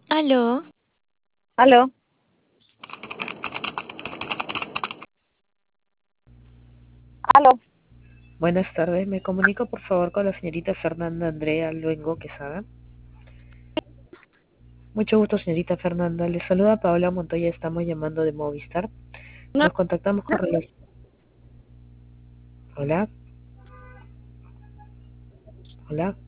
Aló, Aló, aló. Buenas tardes, me comunico por favor con la señorita Fernanda Andrea Luengo Quesada. Mucho gusto, señorita Fernanda. Le saluda Paola Montoya, estamos llamando de Movistar. No, Nos contactamos con relación. Hola, hola.